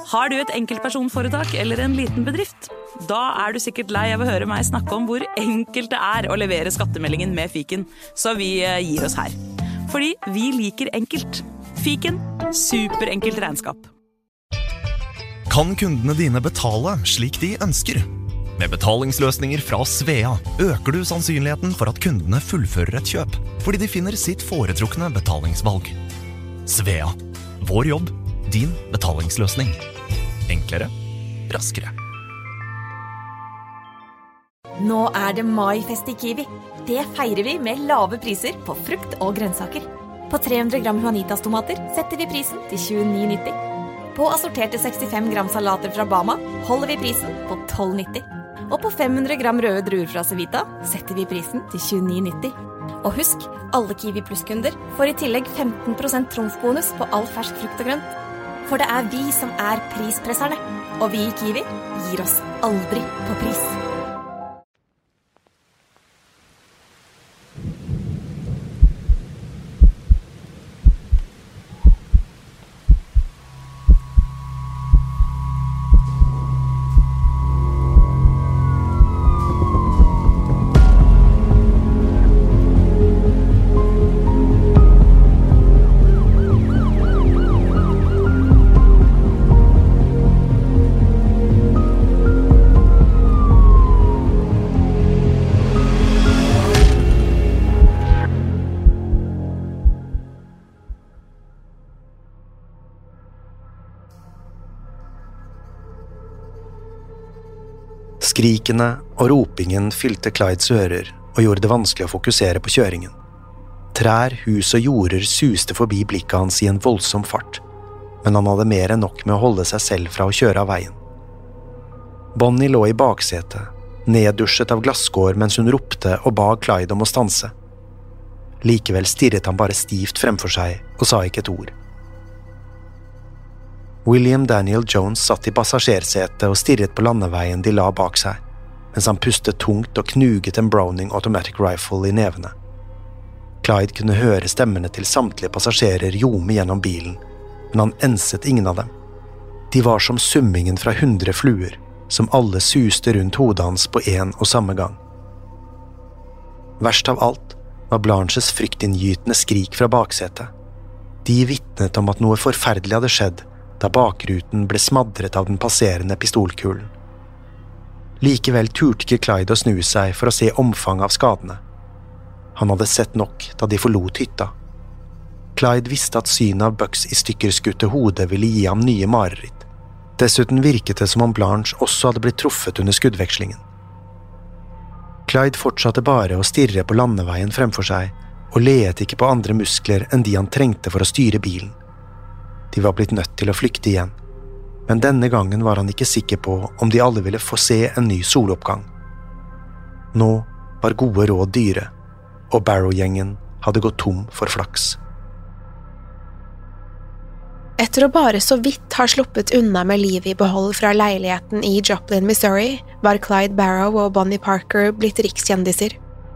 Har du et enkeltpersonforetak eller en liten bedrift? Da du sikkert lei av å høre meg snakke om hvor enkelt det å levere skattemeldingen med Fiken, så vi gir oss her. Fordi vi liker enkelt. Fiken, superenkelt regnskap. Kan kundene dine betale slik de ønsker? Med betalingsløsninger fra Svea øker du sannsynligheten for at kundene fullfører et kjøp, fordi de finner sitt foretrukne betalingsvalg. Svea. Vår jobb, din betalingsløsning. Enklere, raskere. Nå det maifest i Kiwi. Det feirer vi med lave priser på frukt og grønnsaker. På 300 gram Juanitas-tomater setter vi prisen til 29,90. På assorterte 65 gram salater fra Bama holder vi prisen på 12,90. Og på 500 gram røde druer fra Cevita setter vi prisen til 29,90. Og husk, alle Kiwi Plus-kunder får i tillegg 15% trumfbonus på all fersk frukt og grønt. For det vi som prispresserne, og vi i Kiwi gir oss aldri på pris. Skrikene og ropingen fylte Clydes ører og gjorde det vanskelig å fokusere på kjøringen. Trær, hus og jorder suste forbi blikket hans i en voldsom fart, men han hadde mer enn nok med å holde seg selv fra å kjøre av veien. Bonnie lå i baksetet, neddusjet av glasskår mens hun ropte og ba Clyde om å stanse. Likevel stirret han bare stivt fremfor seg og sa ikke et ord. William Daniel Jones satt i passasjersetet og stirret på landeveien de la bak seg, mens han pustet tungt og knuget en Browning Automatic Rifle i nevene. Clyde kunne høre stemmene til samtlige passasjerer ljome gjennom bilen, men han enset ingen av dem. De var som summingen fra 100 fluer, som alle suste rundt hodet hans på en og samme gang. Verst av alt var Blanches fryktinngytende skrik fra baksetet. De vittnet om at noe forferdelig hadde skjedd, da bakruten ble smadret av den passerende pistolkulen. Likevel turte ikke Clyde å snu seg for å se omfanget av skadene. Han hadde sett nok da de forlot hytta. Clyde visste at synet av Bucks i stykkerskutte hode ville gi ham nye mareritt. Dessuten virket det som om Blanche også hadde blitt truffet under skuddvekslingen. Clyde fortsatte bare å stirre på landeveien fremfor seg, og leet ikke på andre muskler enn de han trengte for å styre bilen. De var blitt nødt til å flykte igjen, men denne gangen var han ikke sikker på om de alle ville få se en ny soloppgang. Nå var gode råd dyre, og Barrow-gjengen hadde gått tom for flaks. Etter å bare så vidt ha sluppet unna med livet i behold fra leiligheten i Joplin, Missouri, var Clyde Barrow og Bonnie Parker blitt rikskjendiser.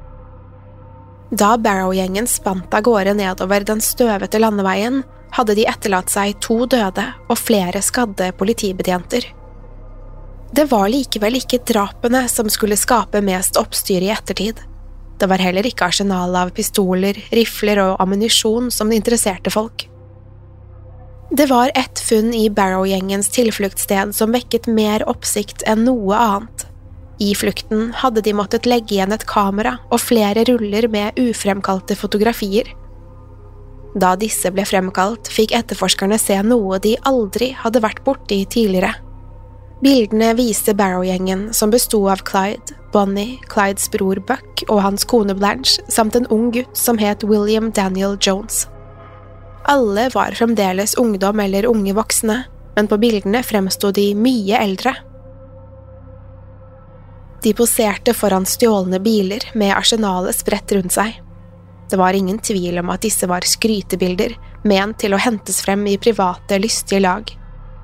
Da Barrow-gjengen spant av gårde nedover den støvete landeveien, hadde de etterlatt seg 2 døde og flere skadde politibetjenter. Det var likevel ikke drapene som skulle skape mest oppstyr i ettertid. Det var heller ikke arsenal av pistoler, rifler og ammunisjon som interesserte folk. Det var ett funn i Barrow-gjengens tilfluktsted som vekket mer oppsikt enn noe annet. I flukten hadde de måttet legge igjen et kamera og flere ruller med ufremkalte fotografier. Da disse ble fremkalt, fikk etterforskerne se noe de aldri hadde vært borti tidligere. Bildene viste Barrow-gjengen, som bestod av Clyde, Bonnie, Clydes bror Buck og hans kone Blanche, samt en ung gutt som het William Daniel Jones. Alle var fremdeles ungdom eller unge voksne, men på bildene fremstod de mye eldre. De poserte foran stjålne biler med arsenalet spredt rundt seg. Det var ingen tvil om at disse var skrytebilder, ment til å hentes frem i private, lystige lag.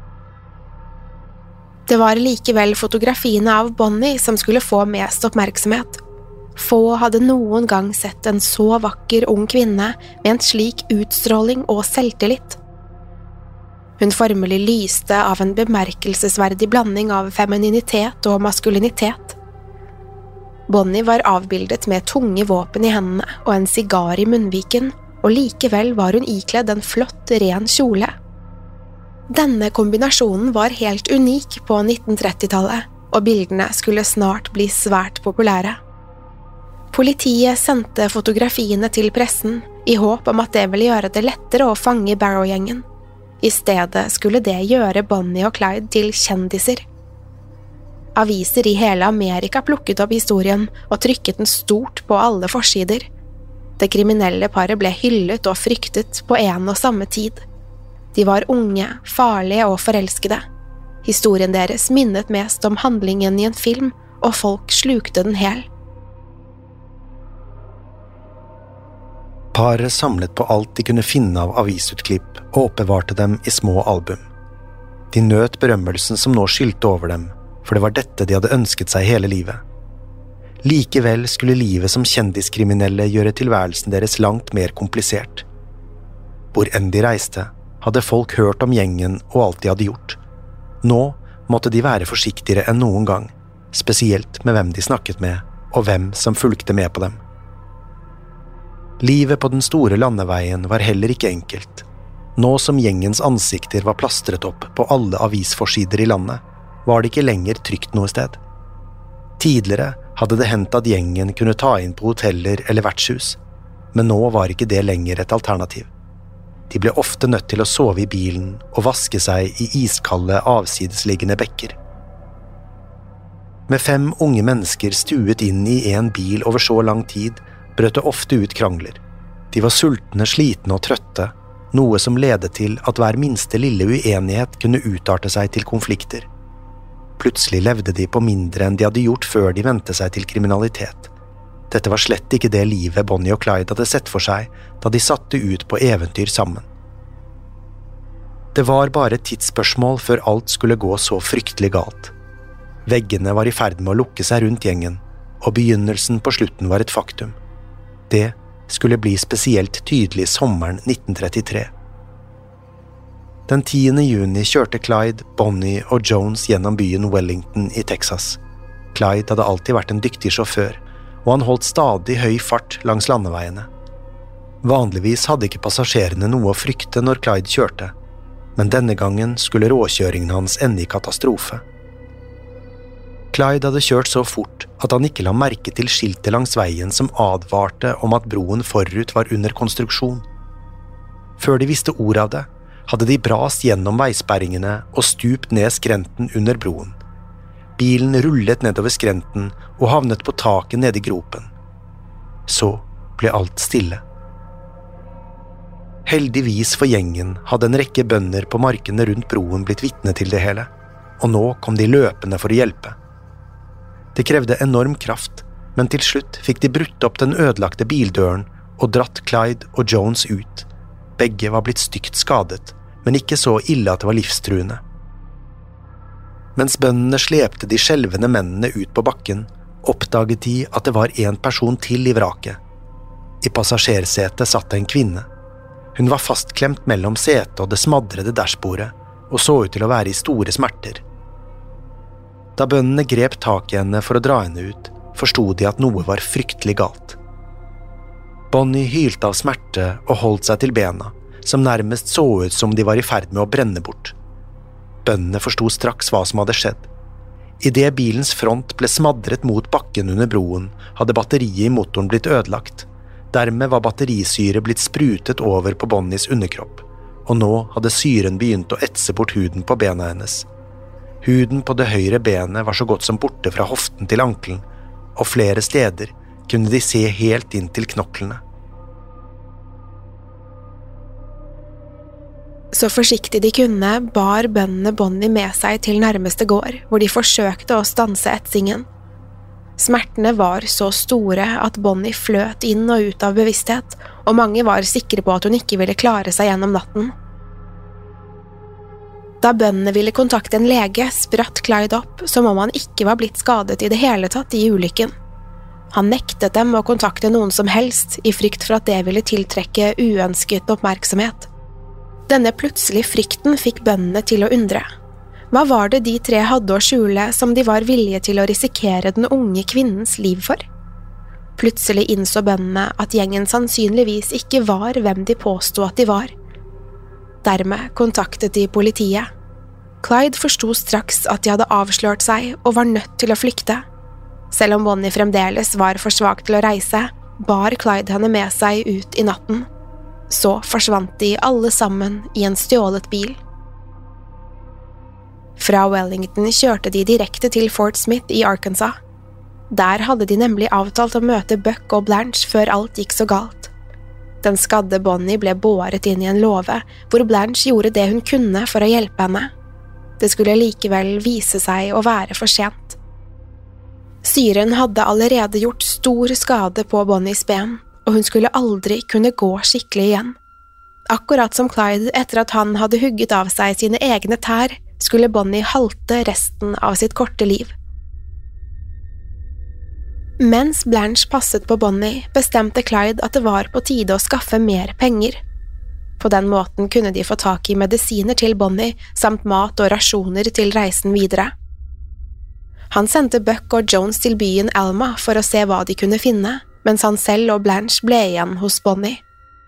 Det var likevel fotografiene av Bonnie som skulle få mest oppmerksomhet. Få hadde noen gang sett en så vakker ung kvinne med en slik utstråling og selvtillit. Hun formelig lyste av en bemerkelsesverdig blanding av femininitet og maskulinitet. Bonnie var avbildet med tunge våpen i hendene og en sigar i munnviken, og likevel var hun ikledd en flott, ren kjole. Denne kombinasjonen var helt unik på 1930-tallet, og bildene skulle snart bli svært populære. Politiet sendte fotografiene til pressen, i håp om at det ville gjøre det lettere å fange Barrow-gjengen. I stedet skulle det gjøre Bonnie og Clyde til kjendiser. Aviser i hele Amerika plukket opp historien og trykket den stort på alle forsider. Det kriminelle paret ble hyllet og fryktet på en og samme tid. De var unge, farlige og forelskede. Historien deres minnet mest om handlingen i en film, og folk slukte den hel. Paret samlet på alt de kunne finne av avisutklipp og oppbevarte dem i små album. De nøt berømmelsen som nå skylte over dem, for det var dette de hadde ønsket seg hele livet. Likevel skulle livet som kjendiskriminelle gjøre tilværelsen deres langt mer komplisert. Hvor enn de reiste, hadde folk hørt om gjengen og alt de hadde gjort. Nå måtte de være forsiktigere enn noen gang, spesielt med hvem de snakket med, og hvem som fulgte med på dem. Livet på den store landeveien var heller ikke enkelt. Nå som gjengens ansikter var plastret opp på alle avisforsider i landet, var det ikke lenger trygt noe sted. Tidligere hadde det hendt at gjengen kunne ta inn på hoteller eller vertshus, men nå var ikke det lenger et alternativ. De ble ofte nødt til å sove i bilen og vaske seg i iskalde, avsidesliggende bekker. Med 5 unge mennesker stuet inn i en bil over så lang tid, brøt det ofte ut krangler. De var sultne, slitne og trøtte, noe som ledet til at hver minste lille uenighet kunne utarte seg til konflikter. Plutselig levde de på mindre enn de hadde gjort før de vendte seg til kriminalitet. Dette var slett ikke det livet Bonnie og Clyde hadde sett for seg da de satte ut på eventyr sammen. Det var bare et tidsspørsmål før alt skulle gå så fryktelig galt. Veggene var i ferd med å lukke seg rundt gjengen, og begynnelsen på slutten var et faktum. Det skulle bli spesielt tydelig sommeren 1933. Den 10. juni kjørte Clyde, Bonnie og Jones gjennom byen Wellington i Texas. Clyde hadde alltid vært en dyktig sjåfør, og han holdt stadig høy fart langs landeveiene. Vanligvis hadde ikke passasjerene noe å frykte når Clyde kjørte, men denne gangen skulle råkjøringen hans ende i katastrofe. Clyde hadde kjørt så fort at han ikke la merke til skiltet langs veien som advarte om at broen forut var under konstruksjon. Før de visste ord av det, hadde de brast gjennom veisperringene og stupt ned skrenten under broen. Bilen rullet nedover skrenten og havnet på taket nede i gropen. Så ble alt stille. Heldigvis for gjengen hadde en rekke bønder på markene rundt broen blitt vitne til det hele, og nå kom de løpende for å hjelpe. Det krevde enorm kraft, men til slutt fikk de brutt opp den ødelagte bildøren og dratt Clyde og Jones ut. Begge var blitt stygt skadet, men ikke så ille at det var livstruende. Mens bøndene slepte de skjelvende mennene ut på bakken, oppdaget de at det var en person til i vraket. I passasjersetet satt en kvinne. Hun var fastklemt mellom setet og det smadrede dashbordet, og så ut til å være i store smerter. Da bøndene grep tak i henne for å dra henne ut, forstod de at noe var fryktelig galt. Bonnie hylte av smerte og holdt seg til bena, som nærmest så ut som de var i ferd med å brenne bort. Bøndene forstod straks hva som hadde skjedd. I det bilens front ble smadret mot bakken under broen, hadde batteriet i motoren blitt ødelagt. Dermed var batterisyre blitt sprutet over på Bonnies underkropp, og nå hadde syren begynt å etse bort huden på bena hennes. Huden på det høyre benet var så godt som borte fra hoften til ankelen, og flere steder kunne de se helt inn til knoklene. Så forsiktig de kunne, bar bøndene Bonnie med seg til nærmeste gård, hvor de forsøkte å stanse etsingen. Smertene var så store at Bonnie fløt inn og ut av bevissthet, og mange var sikre på at hun ikke ville klare seg gjennom natten. Da bøndene ville kontakte en lege, spratt Clyde opp som om han ikke var blitt skadet i det hele tatt i ulykken. Han nektet dem å kontakte noen som helst, i frykt for at det ville tiltrekke uønsket oppmerksomhet. Denne plutselige frykten fikk bøndene til å undre. Hva var det de tre hadde å skjule som de var villige til å risikere den unge kvinnens liv for? Plutselig innså bøndene at gjengen sannsynligvis ikke var hvem de påstod at de var. Dermed kontaktet de politiet. Clyde forsto straks at de hadde avslørt seg og var nødt til å flykte. Selv om Bonnie fremdeles var for svak til å reise, bar Clyde henne med seg ut i natten. Så forsvant de alle sammen i en stjålet bil. Fra Wellington kjørte de direkte til Fort Smith i Arkansas. Der hadde de nemlig avtalt å møte Buck og Blanche før alt gikk så galt. Den skadde Bonnie ble båret inn i en låve, hvor Blanche gjorde det hun kunne for å hjelpe henne. Det skulle likevel vise seg å være for sent. Syren hadde allerede gjort stor skade på Bonnies ben, og hun skulle aldri kunne gå skikkelig igjen. Akkurat som Clyde etter at han hadde hugget av seg sine egne tær, skulle Bonnie halte resten av sitt korte liv. Mens Blanche passet på Bonnie, bestemte Clyde at det var på tide å skaffe mer penger. På den måten kunne de få tak i medisiner til Bonnie, samt mat og rasjoner til reisen videre. Han sendte Buck og Jones til byen Alma for å se hva de kunne finne, mens han selv og Blanche ble igjen hos Bonnie.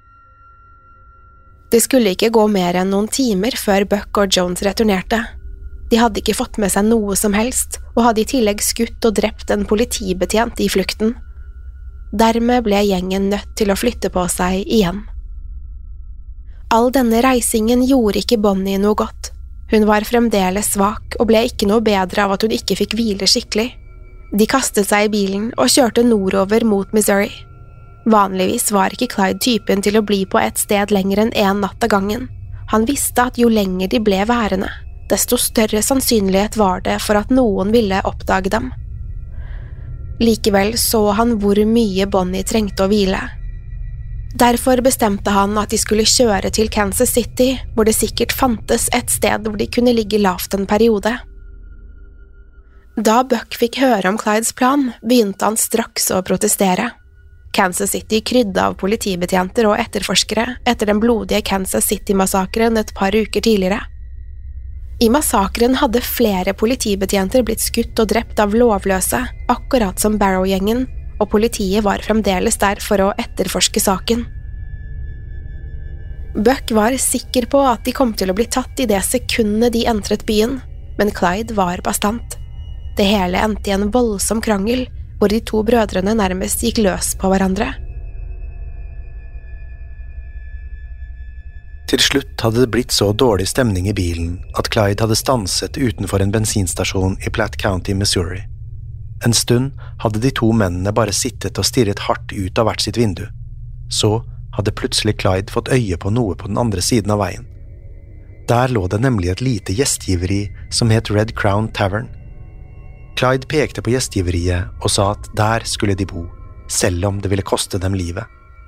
Det skulle ikke gå mer enn noen timer før Buck og Jones returnerte. De hadde ikke fått med seg noe som helst, og hadde i tillegg skutt og drept en politibetjent i flukten. Dermed ble gjengen nødt til å flytte på seg igjen. All denne reisingen gjorde ikke Bonnie noe godt. Hun var fremdeles svak og ble ikke noe bedre av at hun ikke fikk hvile skikkelig. De kastet seg i bilen og kjørte nordover mot Missouri. Vanligvis var ikke Clyde typen til å bli på et sted lenger enn en natt av gangen. Han visste at jo lenger de ble værende, desto større sannsynlighet var det for at noen ville oppdage dem. Likevel så han hvor mye Bonnie trengte å hvile. Derfor bestemte han at de skulle kjøre til Kansas City, hvor det sikkert fantes et sted hvor de kunne ligge lavt en periode. Da Buck fikk høre om Clydes plan, begynte han straks å protestere. Kansas City krydde av politibetjenter og etterforskere etter den blodige Kansas City-massakren et par uker tidligere. I massakren hadde flere politibetjenter blitt skutt og drept av lovløse, akkurat som Barrow-gjengen, og politiet var fremdeles der for å etterforske saken. Buck var sikker på at de kom til å bli tatt i det sekundet de entret byen, men Clyde var bastant. Det hele endte i en voldsom krangel, hvor de to brødrene nærmest gikk løs på hverandre. Til slutt hadde det blitt så dårlig stemning i bilen at Clyde hadde stanset utenfor en bensinstasjon i Platte County, Missouri. En stund hadde de to mennene bare sittet og stirret hardt ut av hvert sitt vindu. Så hadde plutselig Clyde fått øye på noe på den andre siden av veien. Der lå det nemlig et lite gjestgiveri som het Red Crown Tavern. Clyde pekte på gjestgiveriet og sa at der skulle de bo, selv om det ville koste dem livet.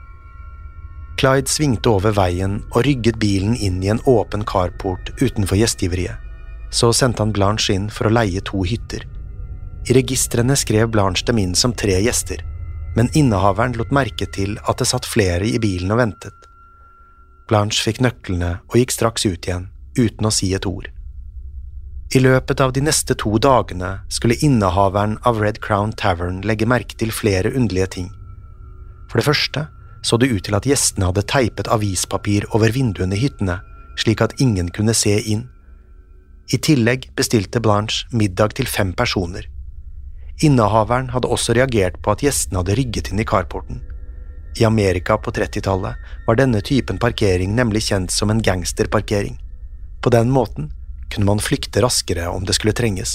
Clyde svingte over veien og rygget bilen inn i en åpen carport utenfor gjestgiveriet. Så sendte han Blanche inn for å leie 2 hytter. I registrene skrev Blanche dem inn som 3 gjester, men innehaveren lot merke til at det satt flere i bilen og ventet. Blanche fikk nøklene og gikk straks ut igjen, uten å si et ord. I løpet av de neste 2 dagene skulle innehaveren av Red Crown Tavern legge merke til flere underlige ting. For det første så det ut til at gjestene hadde teipet avispapir over vinduene i hyttene, slik at ingen kunne se inn. I tillegg bestilte Blanche middag til 5 personer. Innehaveren hadde også reagert på at gjestene hadde rygget inn i carporten. I Amerika på 30-tallet var denne typen parkering nemlig kjent som en gangsterparkering. På den måten kunne man flykte raskere om det skulle trenges.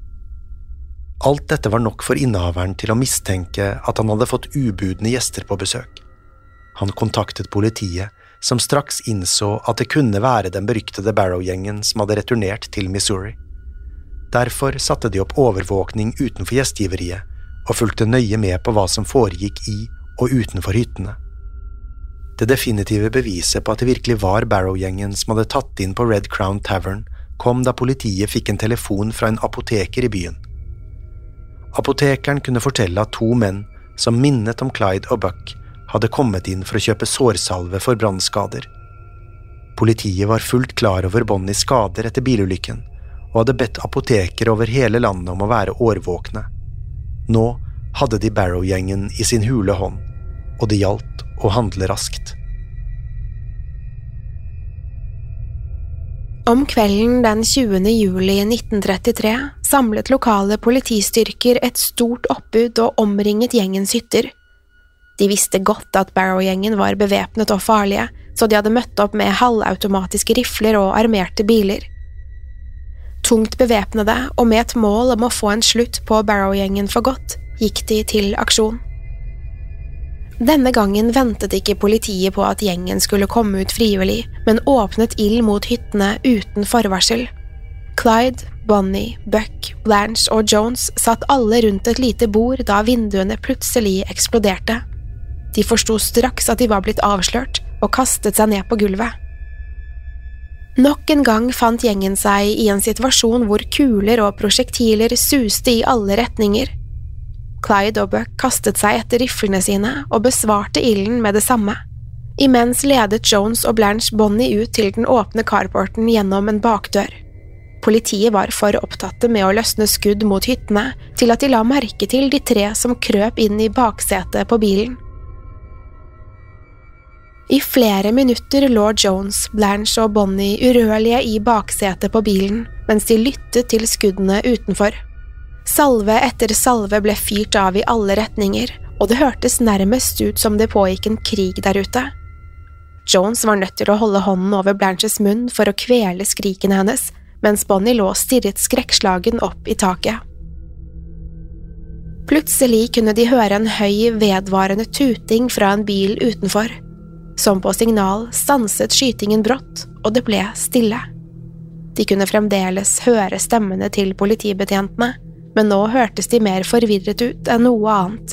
Alt dette var nok for innehaveren til å mistenke at han hadde fått ubudne gjester på besøk. Han kontaktet politiet, som straks innså at det kunne være den beryktede Barrow-gjengen som hadde returnert til Missouri. Derfor satte de opp overvåkning utenfor gjestgiveriet og fulgte nøye med på hva som foregikk i og utenfor hyttene. Det definitive beviset på at det virkelig var Barrow-gjengen som hadde tatt inn på Red Crown Tavern, kom da politiet fikk en telefon fra en apoteker i byen. Apotekeren kunne fortelle at 2 menn, som minnet om Clyde og Buck, hadde kommet inn for å kjøpe sårsalve for brannskader. Politiet var fullt klar over Bonnies skader etter bilulykken, og hadde bedt apoteker over hele landet om å være årvåkne. Nå hadde de Barrow-gjengen i sin hule hånd, og det gjaldt å handle raskt. Om kvelden den 20. juli 1933 samlet lokale politistyrker et stort oppbud og omringet gjengens hytter. De visste godt at Barrow-gjengen var bevæpnet og farlige, så de hadde møtt opp med halvautomatiske rifler og armerte biler. Tungt bevæpnede og med et mål om å få en slutt på Barrow-gjengen for godt, gikk de til aksjon. Denne gangen ventet ikke politiet på at gjengen skulle komme ut frivillig, men åpnet ild mot hyttene uten forvarsel. Clyde, Bonnie, Buck, Blanche og Jones satt alle rundt et lite bord da vinduene plutselig eksploderte. De forsto straks at de var blitt avslørt, og kastet seg ned på gulvet. Nok en gang fant gjengen seg i en situasjon hvor kuler og prosjektiler suste i alle retninger. Clyde og Buck kastet seg etter riflene sine og besvarte ilden med det samme. Imens ledet Jones og Blanche Bonnie ut til den åpne carporten gjennom en bakdør. Politiet var for opptatte med å løsne skudd mot hyttene til at de la merke til de 3 som krøp inn i baksetet på bilen. I flere minutter lå Jones, Blanche og Bonnie urørlige i baksetet på bilen, mens de lyttet til skuddene utenfor. Salve etter salve ble fyrt av i alle retninger, og det hørtes nærmest ut som det pågikk en krig der ute. Jones var nødt til å holde hånden over Blanches munn for å kvele skrikene hennes, mens Bonnie lå stirret skrekkslagen opp i taket. Plutselig kunne de høre en høy, vedvarende tuting fra en bil utenfor. Som på signal stanset skytingen brått, og det ble stille. De kunne fremdeles høre stemmene til politibetjentene, men nå hørtes de mer forvirret ut enn noe annet.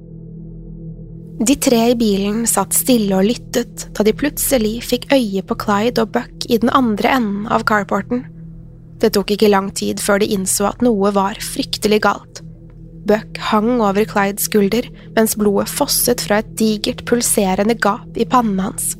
De 3 i bilen satt stille og lyttet da de plutselig fikk øye på Clyde og Buck i den andre enden av carporten. Det tok ikke lang tid før de innså at noe var fryktelig galt. Buck hang over Clydes skulder, mens blodet fosset fra et digert, pulserende gap i pannen hans.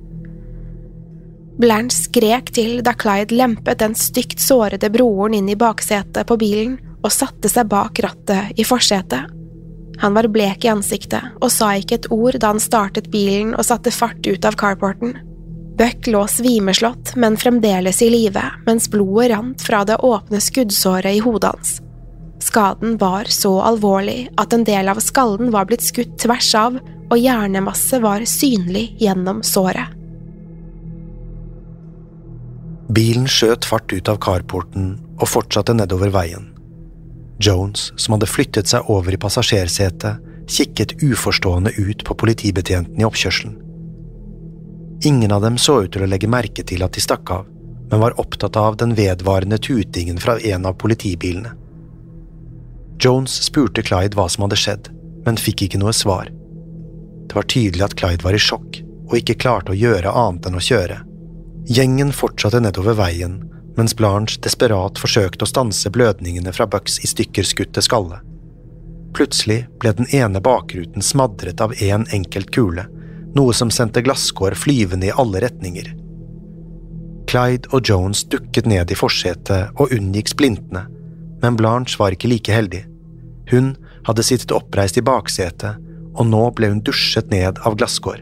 Blanche skrek til da Clyde lempet den stygt sårede broren inn i baksetet på bilen og satte seg bak rattet i forsetet. Han var blek i ansiktet og sa ikke et ord da han startet bilen og satte fart ut av carporten. Buck lå svimeslått, men fremdeles i live, mens blodet rant fra det åpne skuddsåret i hodet hans. Skaden var så alvorlig at en del av skallen var blitt skutt tvers av, og hjernemasse var synlig gjennom såret. Bilen skjøt fart ut av carporten og fortsatte nedover veien. Jones, som hadde flyttet seg over i passasjersetet, kikket uforstående ut på politibetjenten i oppkjørselen. Ingen av dem så ut til å legge merke til at de stakk av, men var opptatt av den vedvarende tutingen fra en av politibilene. Jones spurte Clyde hva som hadde skjedd, men fikk ikke noe svar. Det var tydelig at Clyde var i sjokk, og ikke klarte å gjøre annet enn å kjøre. Gjengen fortsatte nedover veien, mens Blanche desperat forsøkte å stanse blødningene fra Bucks i stykker skutte skalle. Plutselig ble den ene bakruten smadret av en enkelt kule, noe som sendte glasskår flyvende i alle retninger. Clyde og Jones dukket ned i forsetet og unngikk splintene, men Blanche var ikke like heldig. Hun hadde sittet oppreist i baksetet, og nå ble hun dusjet ned av glasskår.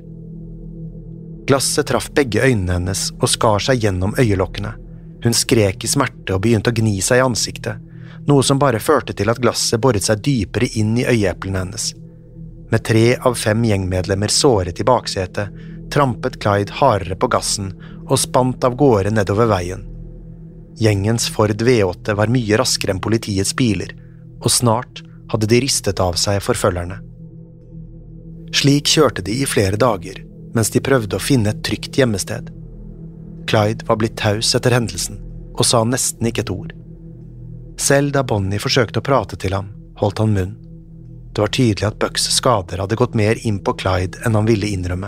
Glasset traff begge øynene hennes og skar seg gjennom øyelokkene. Hun skrek i smerte og begynte å gni seg i ansiktet, noe som bare førte til at glasset boret seg dypere inn i øyeeplene hennes. Med 3 av 5 gjengmedlemmer såret i baksetet, trampet Clyde hardere på gassen og spant av gårde nedover veien. Gjengens Ford V8 var mye raskere enn politiets biler, og snart hadde de ristet av seg forfølgerne. Slik kjørte de i flere dager, mens de prøvde å finne et trygt gjemmested. Clyde var blitt taus etter hendelsen, og sa nesten ikke et ord. Selv da Bonnie forsøkte å prate til ham, holdt han munn. Det var tydelig at Bucks skader hadde gått mer inn på Clyde enn han ville innrømme.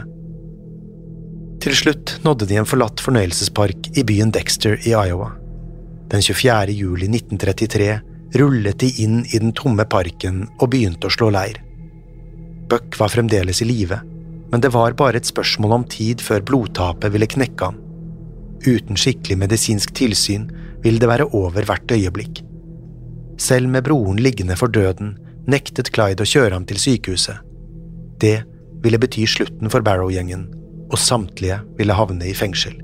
Til slutt nådde de en forlatt fornøyelsespark i byen Dexter i Iowa. Den 24. juli 1933 rullet de inn i den tomme parken og begynte å slå leir. Buck var fremdeles i live, men det var bare et spørsmål om tid før blodtapet ville knekke ham. Uten skikkelig medisinsk tilsyn ville det være over hvert øyeblikk. Selv med broren liggende for døden, nektet Clyde å kjøre ham til sykehuset. Det ville bety slutten for Barrow-gjengen, og samtlige ville havne i fengsel.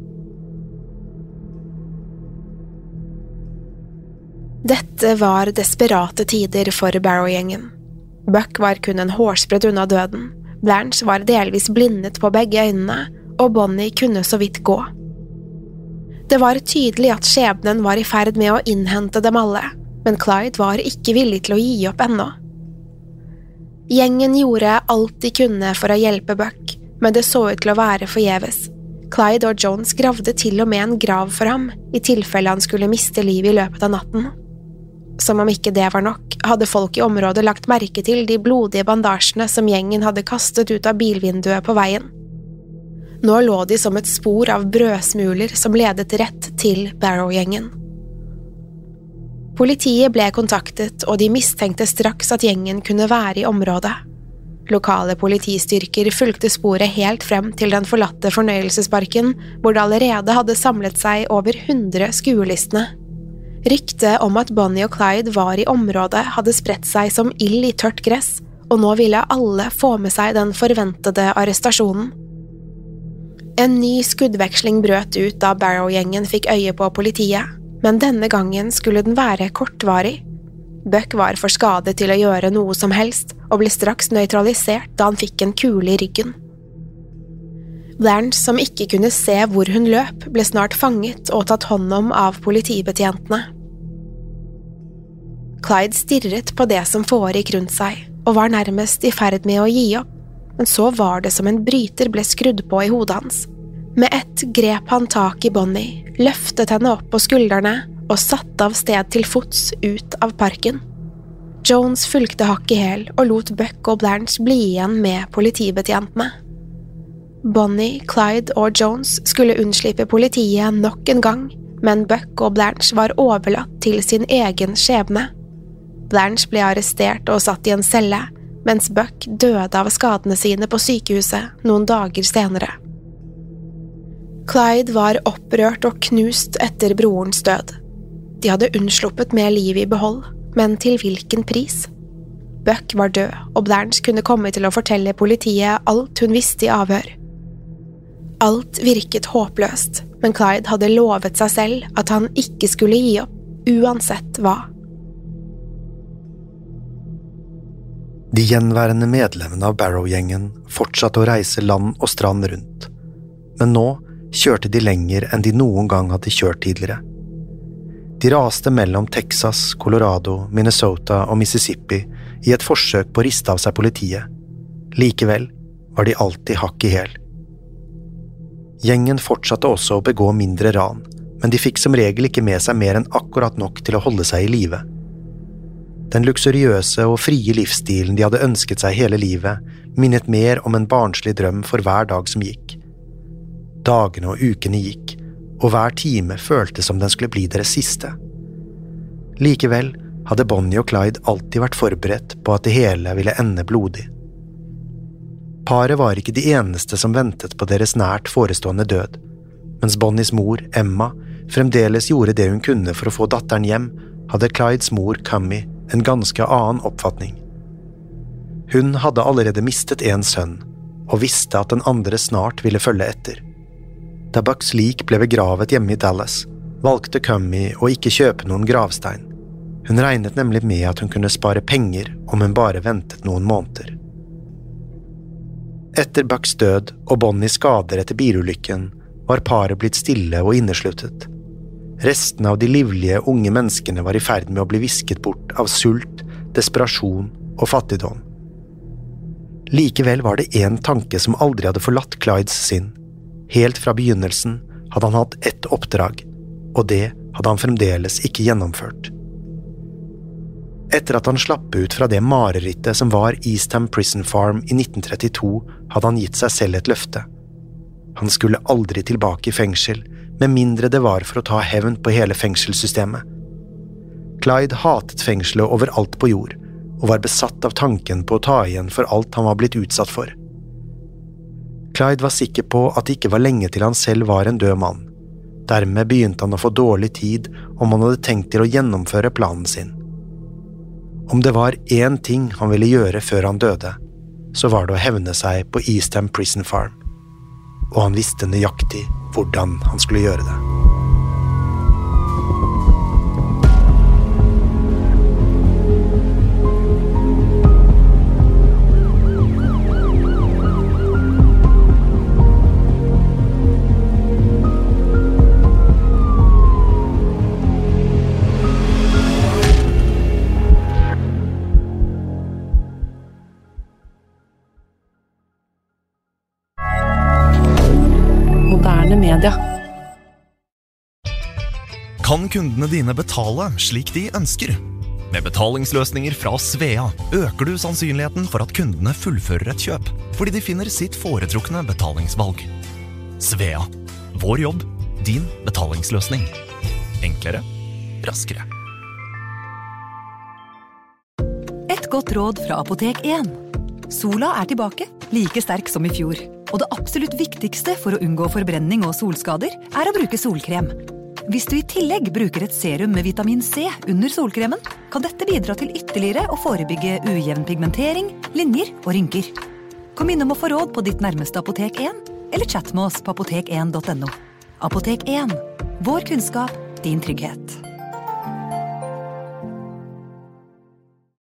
Dette var desperate tider for Barrow-gjengen. Buck var kun en hårsbredd unna døden, Blanche var delvis blindet på begge øynene, og Bonnie kunne så vidt gå. Det var tydelig at skjebnen var i ferd med å innhente dem alle, men Clyde var ikke villig til å gi opp ennå. Gjengen gjorde alt de kunne for å hjelpe Buck, men det så ut til å være forgjeves. Clyde og Jones gravde til og med en grav for ham, i tilfelle han skulle miste livet i løpet av natten. Som om ikke det var nok, hadde folk i området lagt merke til de blodige bandasjene som gjengen hadde kastet ut av bilvinduet på veien. Nå lå de som et spor av brødsmuler som ledet rett til Barrow-gjengen. Politiet ble kontaktet, og de mistenkte straks at gjengen kunne være i området. Lokale politistyrker fulgte sporet helt frem til den forlatte fornøyelsesparken, hvor det allerede hadde samlet seg over 100 skuelistene. Ryktet om at Bonnie og Clyde var i området hadde spredt seg som ild i tørt gress, og nå ville alle få med seg den forventede arrestasjonen. En ny skuddveksling brøt ut da Barrow-gjengen fikk øye på politiet, men denne gangen skulle den være kortvarig. Buck var for skadet til å gjøre noe som helst, og ble straks nøytralisert da han fikk en kule i ryggen. Blanche, som ikke kunne se hvor hun løp, ble snart fanget og tatt hånd om av politibetjentene. Clyde stirret på det som foregikk rundt seg, og var nærmest i ferd med å gi opp, men så var det som en bryter ble skrudd på i hodet hans. Med ett grep han tak i Bonnie, løftet henne opp på skuldrene og satte av sted til fots ut av parken. Jones fulgte hakk i hæl og lot Buck og Blanche bli igjen med politibetjentene. Bonnie, Clyde og Jones skulle unnslippe politiet nok en gang, men Buck og Blanche var overlatt til sin egen skjebne. Blanche ble arrestert og satt i en celle, mens Buck døde av skadene sine på sykehuset noen dager senere. Clyde var opprørt og knust etter brorens død. De hadde unnsluppet med livet i behold, men til hvilken pris? Buck var død, og Blanche kunne komme til å fortelle politiet alt hun visste i avhør. Alt virket håpløst, men Clyde hadde lovet seg selv at han ikke skulle gi opp, uansett hva. De gjenværende medlemmene av Barrow-gjengen fortsatte å reise land og strand rundt, men nå kjørte de lenger enn de noen gang hadde kjørt tidligere. De raste mellom Texas, Colorado, Minnesota og Mississippi i et forsøk på å riste av seg politiet. Likevel var de alltid hakk i hæl. Gjengen fortsatte også å begå mindre ran, men de fikk som regel ikke med seg mer enn akkurat nok til å holde seg i live. Den luksuriøse og frie livsstilen de hadde ønsket seg hele livet, minnet mer om en barnslig drøm for hver dag som gikk. Dagene og ukene gikk, og hver time føltes som den skulle bli deres siste. Likevel hadde Bonnie og Clyde alltid vært forberedt på at det hele ville ende blodig. Paret var ikke de eneste som ventet på deres nært forestående død. Mens Bonnies mor, Emma, fremdeles gjorde det hun kunne for å få datteren hjem, hadde Clydes mor, Cummy, en ganske annen oppfatning. Hun hadde allerede mistet en sønn, og visste at den andre snart ville følge etter. Da Bucks lik ble begravet hjemme i Dallas, valgte Cummy å ikke kjøpe noen gravstein. Hun regnet nemlig med at hun kunne spare penger om hun bare ventet noen måneder. Etter Bucks død og Bonnies skader etter bilulykken var paret blitt stille og innesluttet. Resten av de livlige unge menneskene var i ferd med å bli visket bort av sult, desperasjon og fattigdom. Likevel var det en tanke som aldri hadde forlatt Clydes sinn. Helt fra begynnelsen hadde han hatt ett oppdrag, og det hadde han fremdeles ikke gjennomført. Etter at han slapp ut fra det marerittet som var Eastham Prison Farm i 1932, hadde han gitt seg selv et løfte. Han skulle aldri tilbake i fengsel, med mindre det var for å ta hevn på hele fengselssystemet. Clyde hatet fengselet overalt på jord, og var besatt av tanken på å ta igjen for alt han var blitt utsatt for. Clyde var sikker på at det ikke var lenge til han selv var en død mann, Dermed begynte han å få dårlig tid om han hadde tenkt til å gjennomføre planen sin. Om det var én ting han ville gjøre før han døde, så var det å hevne seg på Eastham Prison Farm, og han visste nøyaktig hvordan han skulle gjøre det. Media. Kan kundene dine betale slik de ønsker? Med betalingsløsninger fra Svea øker du sannsynligheten for at kundene fullfører et kjøp, fordi de finner sitt foretrukne betalingsvalg. Svea. Vår jobb, din betalingsløsning. Enklere, raskere. Et godt råd fra Apotek 1. Sola er tilbake, like sterk som i fjor. Og det absolutt viktigste for å unngå forbrenning og solskader er å bruke solkrem. Hvis du i tillegg bruker et serum med vitamin C under solkremen, kan dette bidra til ytterligere å forebygge ujevn pigmentering, linjer og rynker. Kom innom og få råd på ditt nærmeste Apotek 1, eller chat med oss på apotek1.no. Apotek 1. Vår kunnskap, din trygghet.